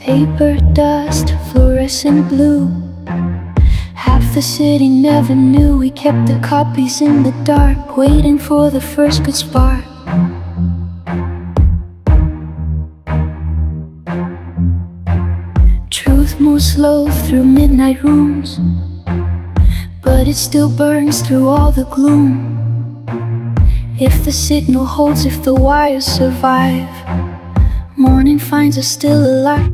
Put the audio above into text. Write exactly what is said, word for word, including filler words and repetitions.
Paper dust, fluorescent blue. Half the city never knew we kept the copies in the dark, waiting for the first good spark. Truth moves slow through midnight rooms, but it still burns through all the gloom. If the signal holds, if the wires survive, morning finds us still alive.